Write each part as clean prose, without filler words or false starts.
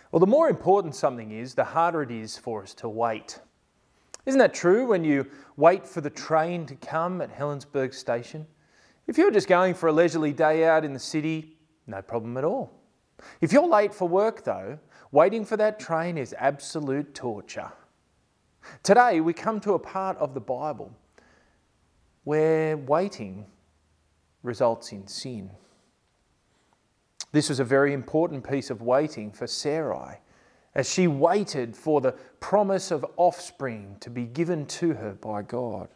Well, the more important something is, the harder it is for us to wait. Isn't that true when you wait for the train to come at Helensburgh Station? If you're just going for a leisurely day out in the city, no problem at all. If you're late for work though, waiting for that train is absolute torture. Today we come to a part of the Bible where waiting results in sin. This was a very important piece of waiting for Sarai, as she waited for the promise of offspring to be given to her by God.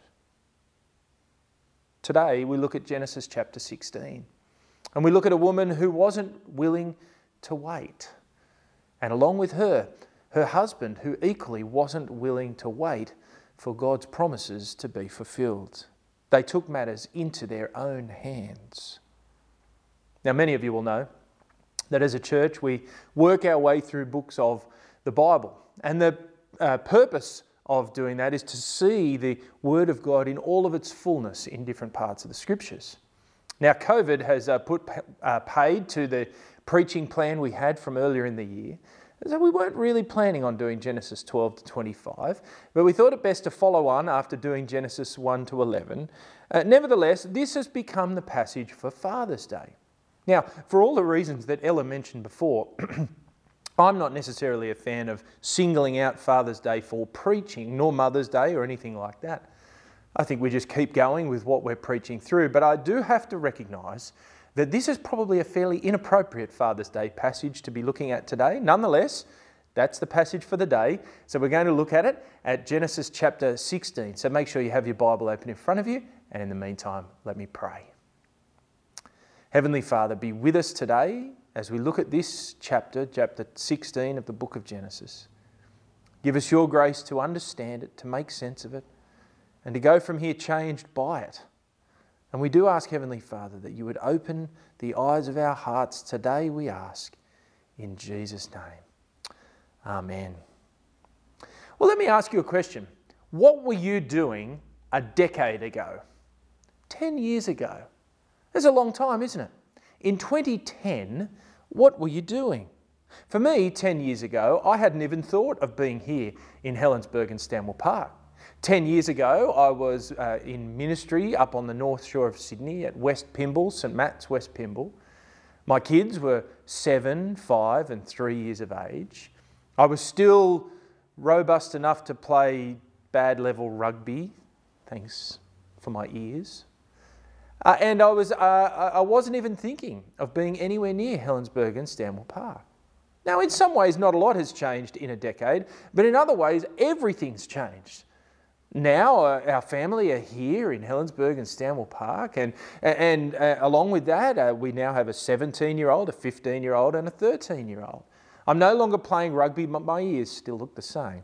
Today we look at Genesis chapter 16, and we look at a woman who wasn't willing to wait, and along with her, her husband, who equally wasn't willing to wait for God's promises to be fulfilled. They took matters into their own hands. Now, many of you will know that as a church we work our way through books of the Bible, and the purpose of doing that is to see the Word of God in all of its fullness in different parts of the Scriptures. Now, COVID has put paid to the preaching plan we had from earlier in the year. So we weren't really planning on doing Genesis 12 to 25, but we thought it best to follow on after doing Genesis 1 to 11. Nevertheless, this has become the passage for Father's Day. Now, for all the reasons that Ella mentioned before, I'm not necessarily a fan of singling out Father's Day for preaching, nor Mother's Day or anything like that. I think we just keep going with what we're preaching through, but I do have to recognise that this is probably a fairly inappropriate Father's Day passage to be looking at today. Nonetheless, that's the passage for the day. So we're going to look at it at Genesis chapter 16. So make sure you have your Bible open in front of you. And in the meantime, let me pray. Heavenly Father, be with us today as we look at this chapter 16 of the book of Genesis. Give us your grace to understand it, to make sense of it, and to go from here changed by it. And we do ask, Heavenly Father, that you would open the eyes of our hearts today, we ask, in Jesus' name. Amen. Well, let me ask you a question. What were you doing a decade ago? 10 years ago? That's a long time, isn't it? In 2010, what were you doing? For me, 10 years ago, I hadn't even thought of being here in Helensburgh and Stanwell Park. 10 years ago, I was in ministry up on the north shore of Sydney at West Pymble, St Matt's West Pymble. My kids were 7, 5 and 3 years of age. I was still robust enough to play bad level rugby, thanks for my ears. And I wasn't even thinking of being anywhere near Helensburgh and Stanwell Park. Now, in some ways, not a lot has changed in a decade, but in other ways, everything's changed. Now our family are here in Helensburgh and Stanwell Park, and along with that we now have a 17-year-old, a 15-year-old and a 13-year-old. I'm no longer playing rugby, but my ears still look the same.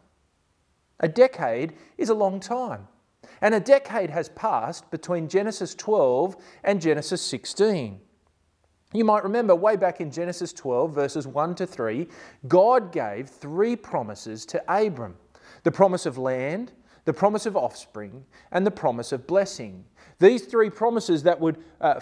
A decade is a long time, and a decade has passed between Genesis 12 and Genesis 16. You might remember way back in Genesis 12 verses 1 to 3, God gave 3 promises to Abram: the promise of land, the promise of offspring, and the promise of blessing. These 3 promises that would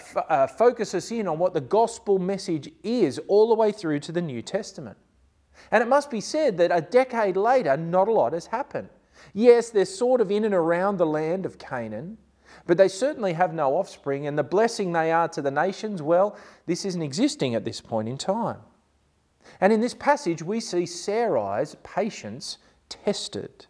focus us in on what the gospel message is all the way through to the New Testament. And it must be said that a decade later, not a lot has happened. Yes, they're sort of in and around the land of Canaan, but they certainly have no offspring, and the blessing they are to the nations, well, this isn't existing at this point in time. And in this passage, we see Sarai's patience tested.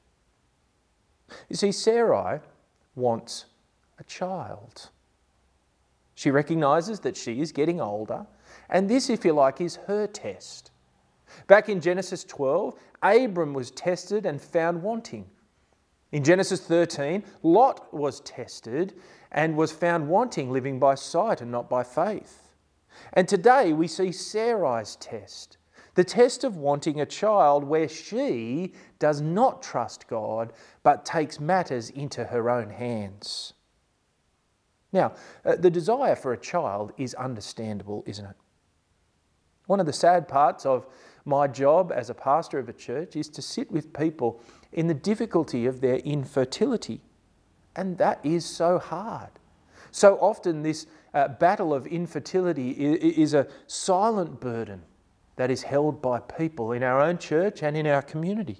You see, Sarai wants a child. She recognises that she is getting older, and this, if you like, is her test. Back in Genesis 12, Abram was tested and found wanting. In Genesis 13, Lot was tested and was found wanting, living by sight and not by faith. And today we see Sarai's test, the test of wanting a child, where she does not trust God but takes matters into her own hands. Now, the desire for a child is understandable, isn't it? One of the sad parts of my job as a pastor of a church is to sit with people in the difficulty of their infertility. And that is so hard. So often this battle of infertility is a silent burden. that is held by people in our own church and in our community.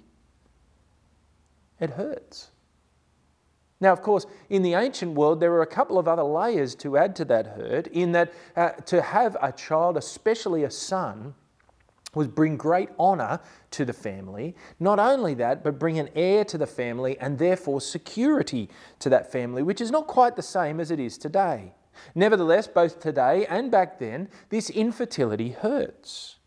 It hurts. Now, of course, in the ancient world, there were a couple of other layers to add to that hurt, in that to have a child, especially a son, was bring great honour to the family. Not only that, but bring an heir to the family and therefore security to that family, which is not quite the same as it is today. Nevertheless, both today and back then, this infertility hurts.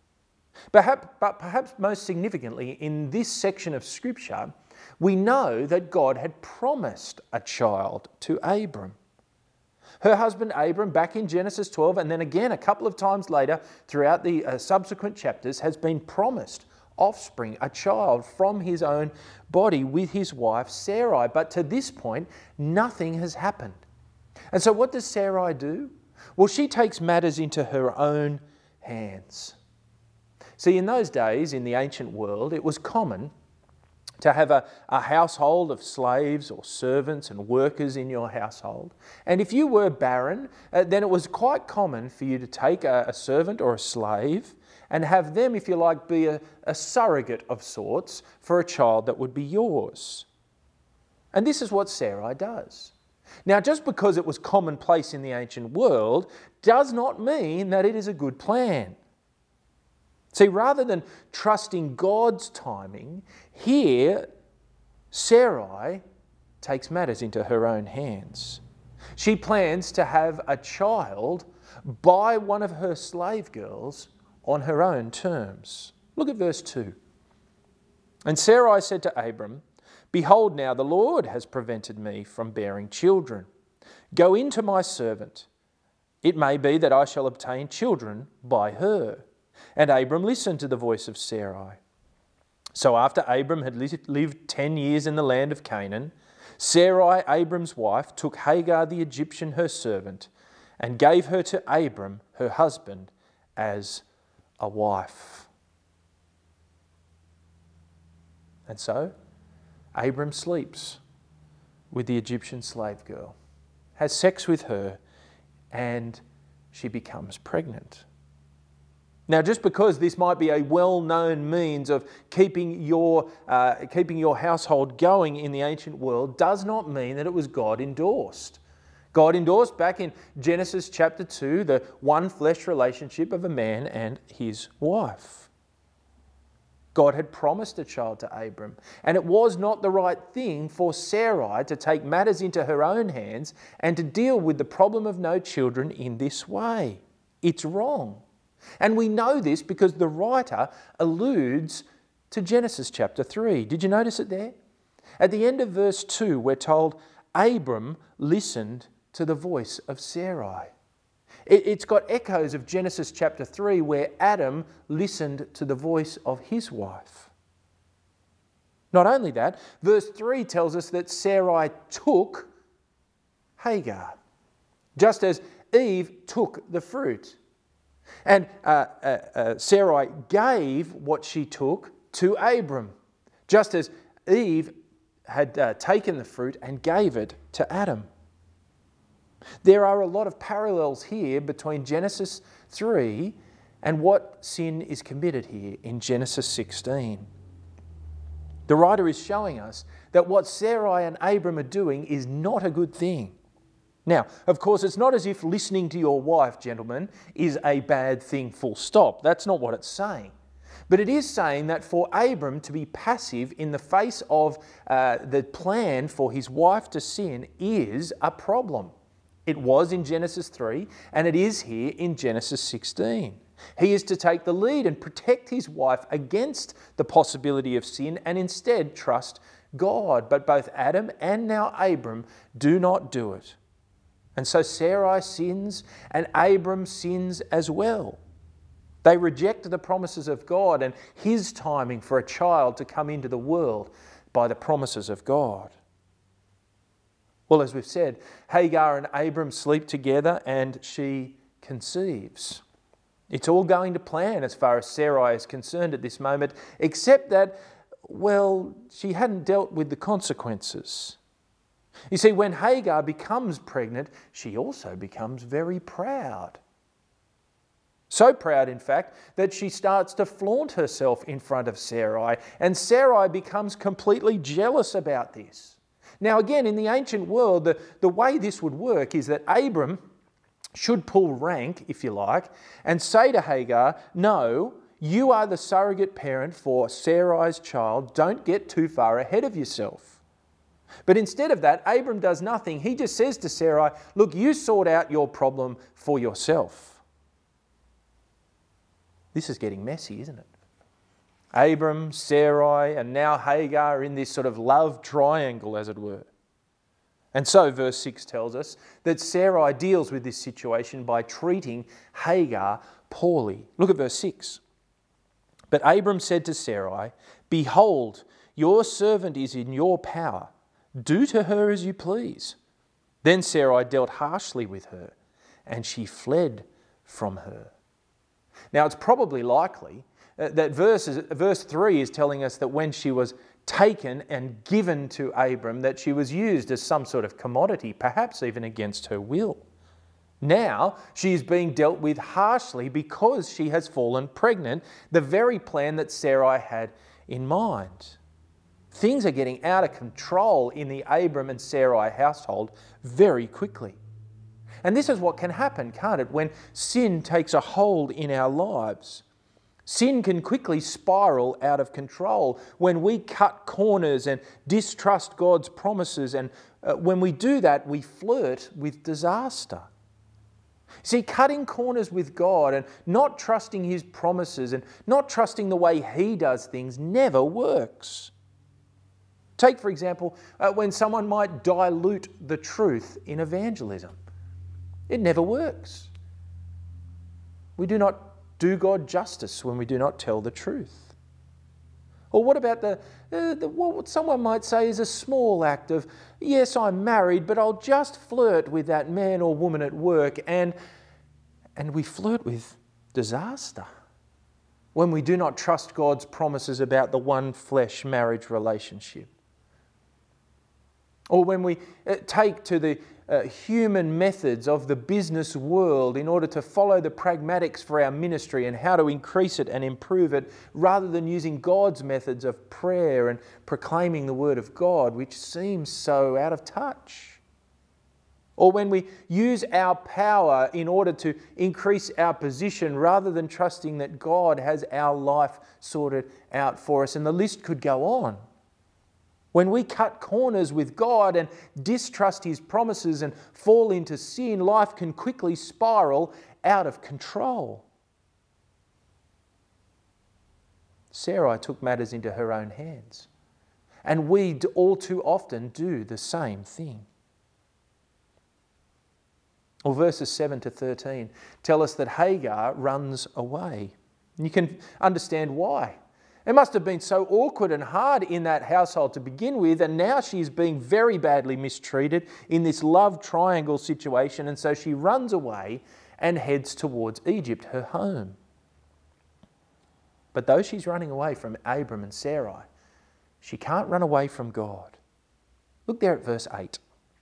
But perhaps most significantly, in this section of Scripture, we know that God had promised a child to Abram. Her husband Abram, back in Genesis 12, and then again a couple of times later throughout the subsequent chapters, has been promised offspring, a child from his own body with his wife Sarai. But to this point, nothing has happened. And so what does Sarai do? Well, she takes matters into her own hands. See, in those days, in the ancient world, it was common to have a household of slaves or servants and workers in your household. And if you were barren, then it was quite common for you to take a servant or a slave and have them, if you like, be a surrogate of sorts for a child that would be yours. And this is what Sarai does. Now, just because it was commonplace in the ancient world does not mean that it is a good plan. See, rather than trusting God's timing, here Sarai takes matters into her own hands. She plans to have a child by one of her slave girls on her own terms. Look at verse 2. And Sarai said to Abram, "Behold now, the Lord has prevented me from bearing children. Go in to my servant. It may be that I shall obtain children by her." And Abram listened to the voice of Sarai. So after Abram had lived 10 years in the land of Canaan, Sarai, Abram's wife, took Hagar the Egyptian, her servant, and gave her to Abram, her husband, as a wife. And so Abram sleeps with the Egyptian slave girl, has sex with her, and she becomes pregnant. Now, just because this might be a well-known means of keeping your household going in the ancient world does not mean that it was God endorsed. God endorsed back in Genesis chapter 2 the one flesh relationship of a man and his wife. God had promised a child to Abram, and it was not the right thing for Sarai to take matters into her own hands and to deal with the problem of no children in this way. It's wrong. And we know this because the writer alludes to Genesis chapter 3. Did you notice it there? At the end of verse 2, we're told Abram listened to the voice of Sarai. It's got echoes of Genesis chapter 3 where Adam listened to the voice of his wife. Not only that, verse 3 tells us that Sarai took Hagar, just as Eve took the fruit. And Sarai gave what she took to Abram, just as Eve had taken the fruit and gave it to Adam. There are a lot of parallels here between Genesis 3 and what sin is committed here in Genesis 16. The writer is showing us that what Sarai and Abram are doing is not a good thing. Now, of course, it's not as if listening to your wife, gentlemen, is a bad thing, full stop. That's not what it's saying. But it is saying that for Abram to be passive in the face of the plan for his wife to sin is a problem. It was in Genesis 3, and it is here in Genesis 16. He is to take the lead and protect his wife against the possibility of sin and instead trust God. But both Adam and now Abram do not do it. And so Sarai sins and Abram sins as well. They reject the promises of God and his timing for a child to come into the world by the promises of God. Well, as we've said, Hagar and Abram sleep together and she conceives. It's all going to plan as far as Sarai is concerned at this moment, except that, well, she hadn't dealt with the consequences. You see, when Hagar becomes pregnant, she also becomes very proud. So proud, in fact, that she starts to flaunt herself in front of Sarai, and Sarai becomes completely jealous about this. Now again, in the ancient world, the way this would work is that Abram should pull rank, if you like, and say to Hagar, no, you are the surrogate parent for Sarai's child. Don't get too far ahead of yourself. But instead of that, Abram does nothing. He just says to Sarai, look, you sort out your problem for yourself. This is getting messy, isn't it? Abram, Sarai, and now Hagar are in this sort of love triangle, as it were. And so verse 6 tells us that Sarai deals with this situation by treating Hagar poorly. Look at verse 6. But Abram said to Sarai, behold, your servant is in your power. Do to her as you please. Then Sarai dealt harshly with her, and she fled from her. Now it's probably likely that verse 3 is telling us that when she was taken and given to Abram, that she was used as some sort of commodity, perhaps even against her will. Now she is being dealt with harshly because she has fallen pregnant, the very plan that Sarai had in mind. Things are getting out of control in the Abram and Sarai household very quickly. And this is what can happen, can't it, when sin takes a hold in our lives. Sin can quickly spiral out of control when we cut corners and distrust God's promises, and when we do that, we flirt with disaster. See, cutting corners with God and not trusting His promises and not trusting the way He does things never works. Take, for example, when someone might dilute the truth in evangelism. It never works. We do not do God justice when we do not tell the truth. Or what about what someone might say is a small act of, yes, I'm married, but I'll just flirt with that man or woman at work, and we flirt with disaster when we do not trust God's promises about the one flesh marriage relationship. Or when we take to the human methods of the business world in order to follow the pragmatics for our ministry and how to increase it and improve it, rather than using God's methods of prayer and proclaiming the Word of God, which seems so out of touch. Or when we use our power in order to increase our position rather than trusting that God has our life sorted out for us. And the list could go on. When we cut corners with God and distrust His promises and fall into sin, life can quickly spiral out of control. Sarai took matters into her own hands, and we all too often do the same thing. Or verses 7 to 13 tell us that Hagar runs away. And you can understand why. It must have been so awkward and hard in that household to begin with, and now she's being very badly mistreated in this love triangle situation, and so she runs away and heads towards Egypt, her home. But though she's running away from Abram and Sarai, she can't run away from God. Look there at verse 8.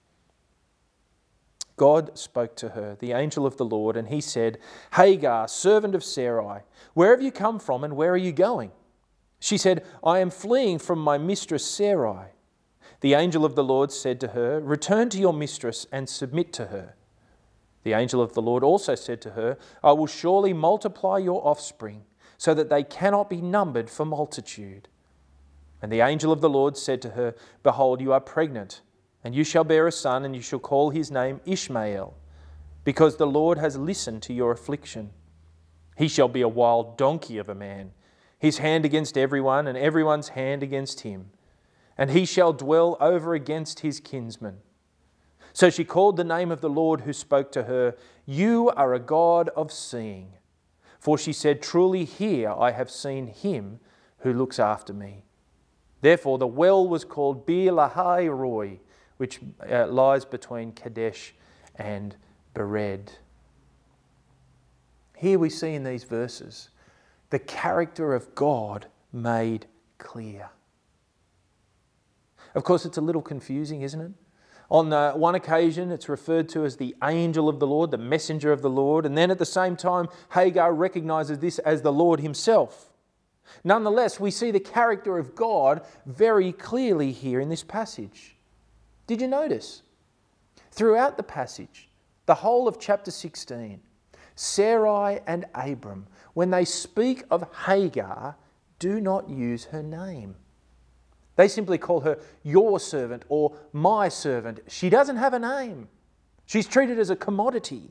God spoke to her, the angel of the Lord, and he said, Hagar, servant of Sarai, where have you come from and where are you going? She said, I am fleeing from my mistress Sarai. The angel of the Lord said to her, return to your mistress and submit to her. The angel of the Lord also said to her, I will surely multiply your offspring, so that they cannot be numbered for multitude. And the angel of the Lord said to her, behold, you are pregnant, and you shall bear a son, and you shall call his name Ishmael, because the Lord has listened to your affliction. He shall be a wild donkey of a man, his hand against everyone, and everyone's hand against him. And he shall dwell over against his kinsmen. So she called the name of the Lord who spoke to her, You are a God of seeing. For she said, Truly here I have seen him who looks after me. Therefore the well was called Beer Lahai Roi, which lies between Kadesh and Bered. Here we see in these verses the character of God made clear. Of course, it's a little confusing, isn't it? On one occasion, it's referred to as the angel of the Lord, the messenger of the Lord, and then at the same time, Hagar recognises this as the Lord himself. Nonetheless, we see the character of God very clearly here in this passage. Did you notice? Throughout the passage, the whole of chapter 16, Sarai and Abram, when they speak of Hagar, do not use her name. They simply call her your servant or my servant. She doesn't have a name. She's treated as a commodity.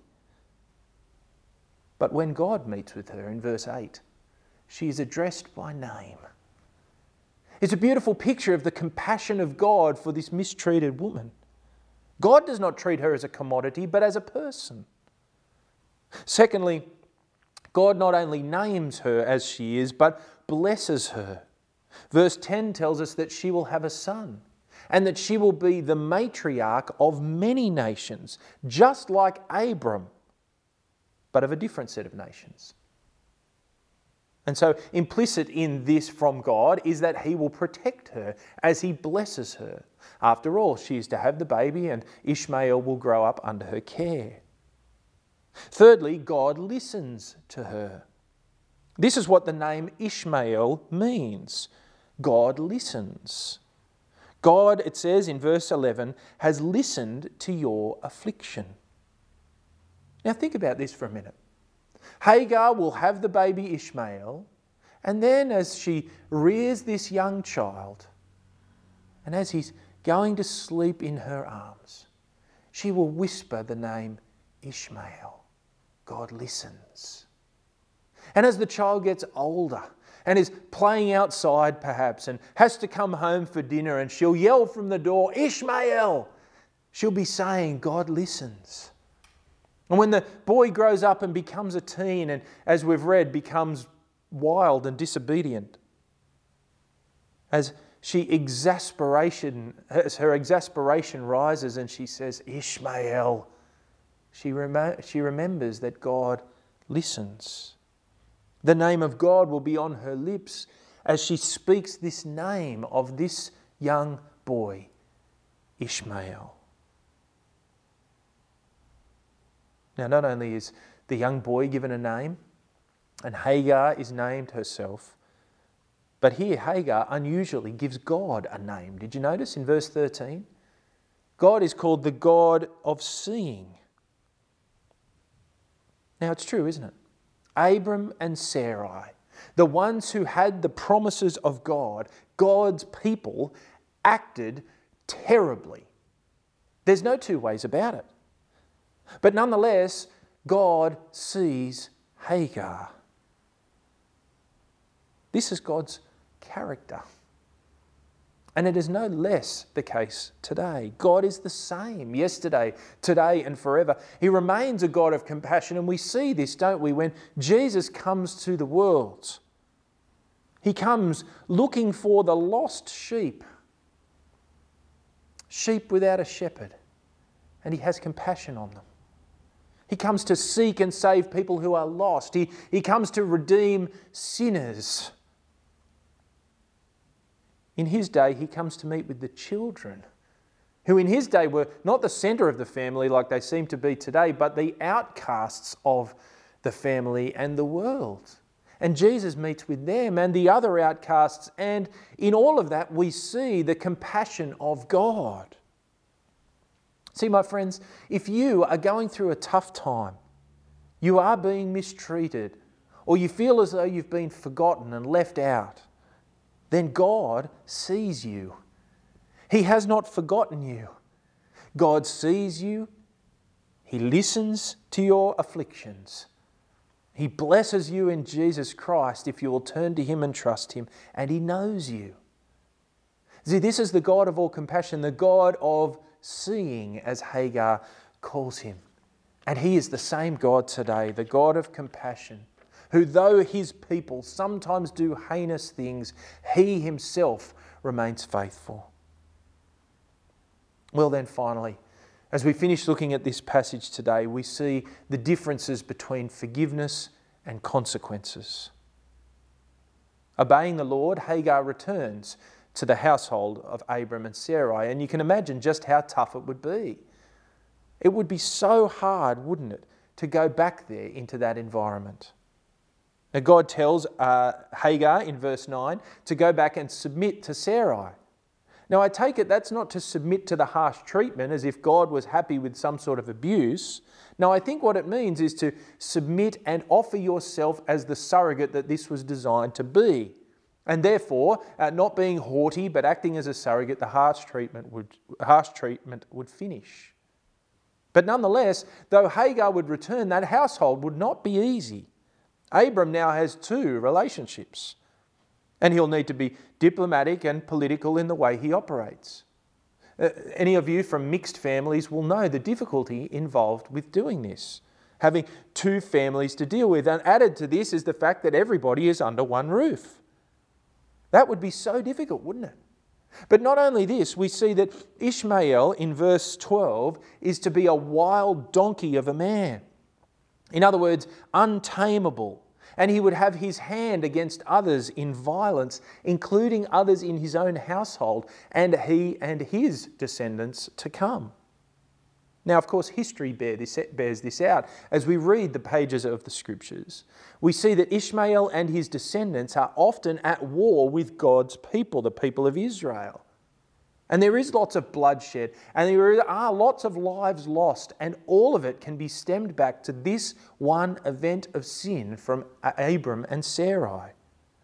But when God meets with her in verse 8, she is addressed by name. It's a beautiful picture of the compassion of God for this mistreated woman. God does not treat her as a commodity, but as a person. Secondly, God not only names her as she is, but blesses her. Verse 10 tells us that she will have a son and that she will be the matriarch of many nations, just like Abram, but of a different set of nations. And so implicit in this from God is that he will protect her as he blesses her. After all, she is to have the baby and Ishmael will grow up under her care. Thirdly, God listens to her. This is what the name Ishmael means. God listens. God, it says in verse 11, has listened to your affliction. Now think about this for a minute. Hagar will have the baby Ishmael, and then as she rears this young child, and as he's going to sleep in her arms, she will whisper the name Ishmael. God listens. And as the child gets older and is playing outside perhaps and has to come home for dinner and she'll yell from the door, Ishmael! She'll be saying, God listens. And when the boy grows up and becomes a teen and, as we've read, becomes wild and disobedient, as her exasperation rises and she says, Ishmael, she remembers that God listens. The name of God will be on her lips as she speaks this name of this young boy, Ishmael. Now, not only is the young boy given a name, and Hagar is named herself, but here Hagar unusually gives God a name. Did you notice in verse 13? God is called the God of seeing. Now, it's true, isn't it? Abram and Sarai, the ones who had the promises of God, God's people, acted terribly. There's no two ways about it. But nonetheless, God sees Hagar. This is God's character. And it is no less the case today. God is the same yesterday, today and forever. He remains a God of compassion, and we see this, don't we, when Jesus comes to the world. He comes looking for the lost sheep, sheep without a shepherd, and he has compassion on them. He comes to seek and save people who are lost. He comes to redeem sinners. In his day, he comes to meet with the children, who in his day were not the centre of the family like they seem to be today, but the outcasts of the family and the world. And Jesus meets with them and the other outcasts, and in all of that we see the compassion of God. See, my friends, if you are going through a tough time, you are being mistreated, or you feel as though you've been forgotten and left out, then God sees you. He has not forgotten you. God sees you. He listens to your afflictions. He blesses you in Jesus Christ if you will turn to him and trust him, and he knows you. See, this is the God of all compassion, the God of seeing, as Hagar calls him. And he is the same God today, the God of compassion, who though his people sometimes do heinous things, he himself remains faithful. Well then, finally, as we finish looking at this passage today, we see the differences between forgiveness and consequences. Obeying the Lord, Hagar returns to the household of Abram and Sarai. And you can imagine just how tough it would be. It would be so hard, wouldn't it, to go back there into that environment. Now God tells Hagar in verse 9 to go back and submit to Sarai. Now I take it that's not to submit to the harsh treatment as if God was happy with some sort of abuse. No, I think what it means is to submit and offer yourself as the surrogate that this was designed to be. And therefore, not being haughty but acting as a surrogate, the harsh treatment would finish. But nonetheless, though Hagar would return, that household would not be easy. Abram now has two relationships, and he'll need to be diplomatic and political in the way he operates. Any of you from mixed families will know the difficulty involved with doing this, having two families to deal with. And added to this is the fact that everybody is under one roof. That would be so difficult, wouldn't it? But not only this, we see that Ishmael in verse 12 is to be a wild donkey of a man. In other words, untamable. And he would have his hand against others in violence, including others in his own household, and he and his descendants to come. Now, of course, history bears this out. As we read the pages of the Scriptures, we see that Ishmael and his descendants are often at war with God's people, the people of Israel. And there is lots of bloodshed, and there are lots of lives lost, and all of it can be stemmed back to this one event of sin from Abram and Sarai.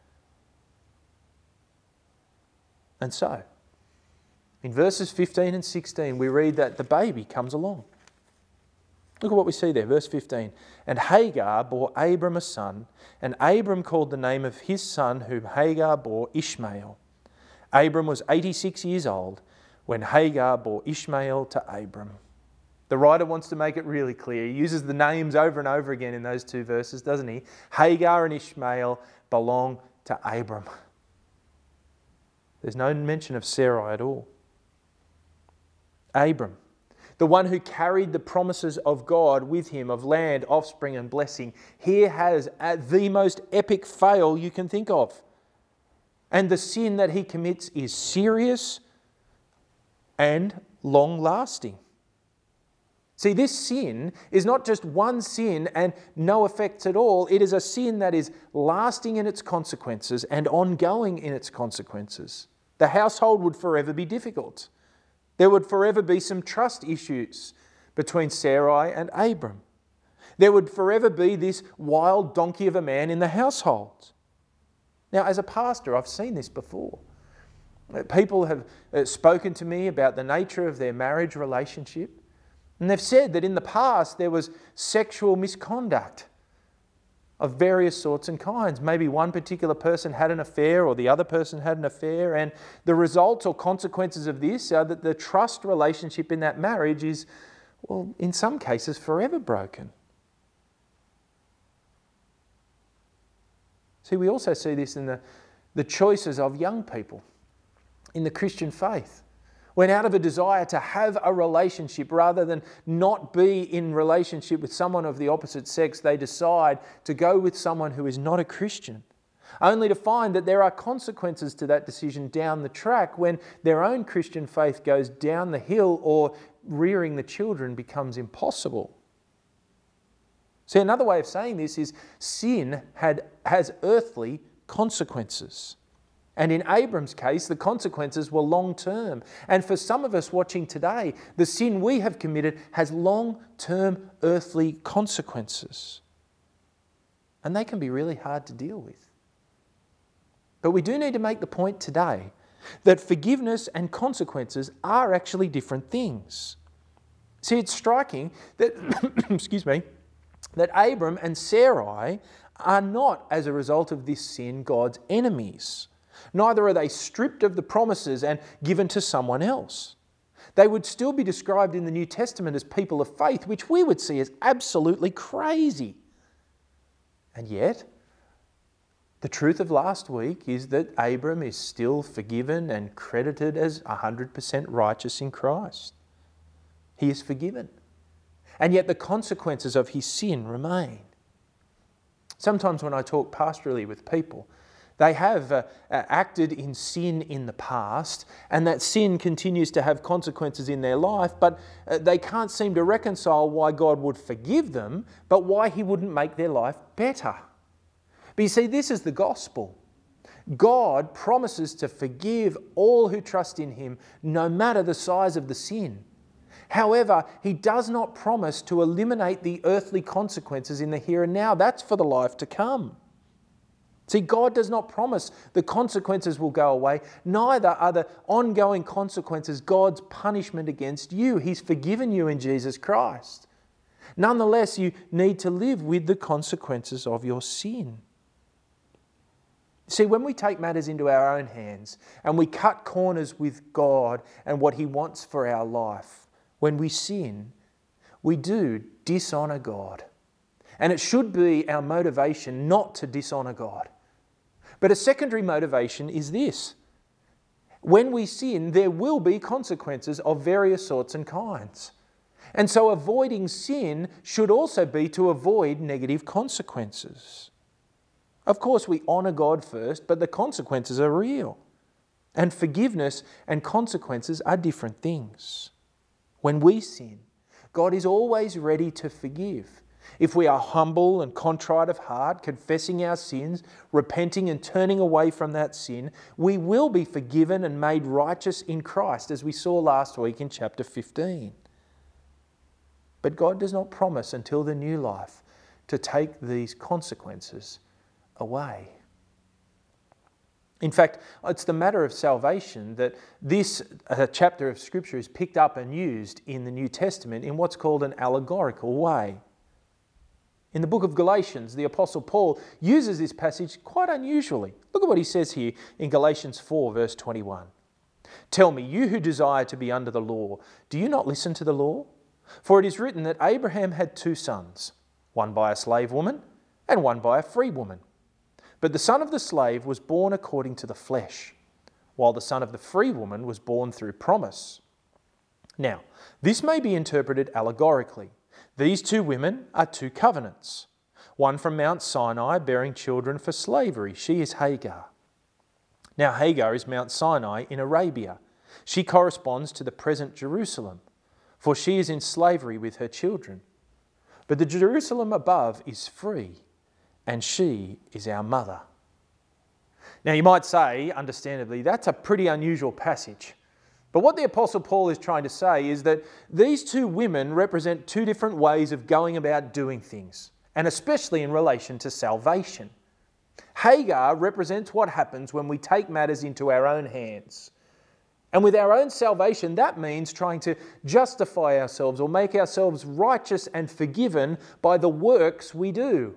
And so, in verses 15 and 16, we read that the baby comes along. Look at what we see there, verse 15. And Hagar bore Abram a son, and Abram called the name of his son whom Hagar bore Ishmael. Abram was 86 years old when Hagar bore Ishmael to Abram. The writer wants to make it really clear. He uses the names over and over again in those two verses, doesn't he? Hagar and Ishmael belong to Abram. There's no mention of Sarai at all. Abram, the one who carried the promises of God with him of land, offspring and blessing, here has the most epic fail you can think of. And the sin that he commits is serious and long-lasting. See, this sin is not just one sin and no effects at all. It is a sin that is lasting in its consequences and ongoing in its consequences. The household would forever be difficult. There would forever be some trust issues between Sarai and Abram. There would forever be this wild donkey of a man in the household. Now, as a pastor, I've seen this before. People have spoken to me about the nature of their marriage relationship, and they've said that in the past there was sexual misconduct of various sorts and kinds. Maybe one particular person had an affair or the other person had an affair, and the results or consequences of this are that the trust relationship in that marriage is, well, in some cases forever broken. See, we also see this in the choices of young people in the Christian faith. When out of a desire to have a relationship rather than not be in relationship with someone of the opposite sex, they decide to go with someone who is not a Christian, only to find that there are consequences to that decision down the track when their own Christian faith goes down the hill or rearing the children becomes impossible. See, another way of saying this is sin has earthly consequences. And in Abram's case, the consequences were long-term. And for some of us watching today, the sin we have committed has long-term earthly consequences. And they can be really hard to deal with. But we do need to make the point today that forgiveness and consequences are actually different things. See, it's striking that, that Abram and Sarai are not, as a result of this sin, God's enemies. Neither are they stripped of the promises and given to someone else. They would still be described in the New Testament as people of faith, which we would see as absolutely crazy. And yet, the truth of last week is that Abram is still forgiven and credited as 100% righteous in Christ. He is forgiven. And yet the consequences of his sin remain. Sometimes when I talk pastorally with people, They have acted in sin in the past, and that sin continues to have consequences in their life, but they can't seem to reconcile why God would forgive them, but why He wouldn't make their life better. But you see, this is the gospel. God promises to forgive all who trust in Him, no matter the size of the sin. However, He does not promise to eliminate the earthly consequences in the here and now. That's for the life to come. See, God does not promise the consequences will go away. Neither are the ongoing consequences God's punishment against you. He's forgiven you in Jesus Christ. Nonetheless, you need to live with the consequences of your sin. See, when we take matters into our own hands and we cut corners with God and what He wants for our life, when we sin, we do dishonour God. And it should be our motivation not to dishonour God. But a secondary motivation is this. When we sin, there will be consequences of various sorts and kinds. And so avoiding sin should also be to avoid negative consequences. Of course, we honour God first, but the consequences are real. And forgiveness and consequences are different things. When we sin, God is always ready to forgive. If we are humble and contrite of heart, confessing our sins, repenting and turning away from that sin, we will be forgiven and made righteous in Christ, as we saw last week in chapter 15. But God does not promise until the new life to take these consequences away. In fact, it's the matter of salvation that this chapter of Scripture is picked up and used in the New Testament in what's called an allegorical way. In the book of Galatians, the Apostle Paul uses this passage quite unusually. Look at what he says here in Galatians 4, verse 21. Tell me, you who desire to be under the law, do you not listen to the law? For it is written that Abraham had 2 sons, one by a slave woman and one by a free woman. But the son of the slave was born according to the flesh, while the son of the free woman was born through promise. Now, this may be interpreted allegorically. These 2 women are 2 covenants. One from Mount Sinai bearing children for slavery. She is Hagar. Now Hagar is Mount Sinai in Arabia. She corresponds to the present Jerusalem, for she is in slavery with her children. But the Jerusalem above is free, and she is our mother. Now you might say, understandably, that's a pretty unusual passage. But what the Apostle Paul is trying to say is that these 2 women represent 2 different ways of going about doing things, and especially in relation to salvation. Hagar represents what happens when we take matters into our own hands. And with our own salvation, that means trying to justify ourselves or make ourselves righteous and forgiven by the works we do.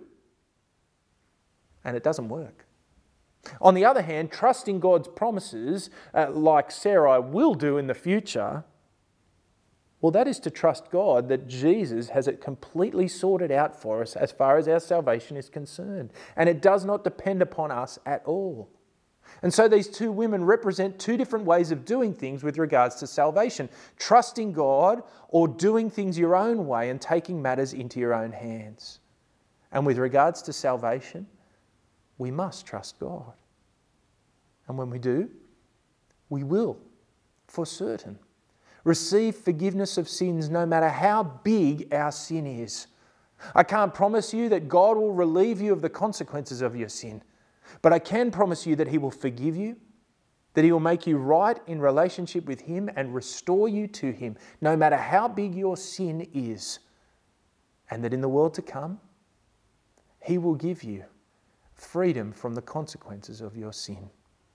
And it doesn't work. On the other hand, trusting God's promises, like Sarai will do in the future, well, that is to trust God that Jesus has it completely sorted out for us as far as our salvation is concerned. And it does not depend upon us at all. And so these 2 women represent 2 different ways of doing things with regards to salvation. Trusting God or doing things your own way and taking matters into your own hands. And with regards to salvation, we must trust God. And when we do, we will, for certain, receive forgiveness of sins no matter how big our sin is. I can't promise you that God will relieve you of the consequences of your sin, but I can promise you that He will forgive you, that He will make you right in relationship with Him and restore you to Him, no matter how big your sin is, and that in the world to come, He will give you freedom from the consequences of your sin.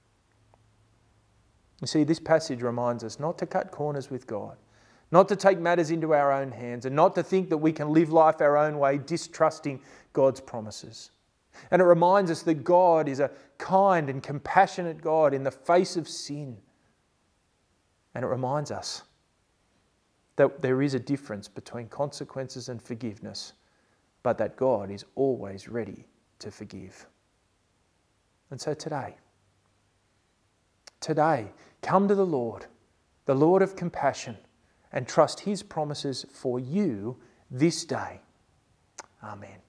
You see, this passage reminds us not to cut corners with God, not to take matters into our own hands, and not to think that we can live life our own way, distrusting God's promises. And it reminds us that God is a kind and compassionate God in the face of sin. And it reminds us that there is a difference between consequences and forgiveness, but that God is always ready to forgive. And so today, come to the Lord of compassion, and trust His promises for you this day. Amen.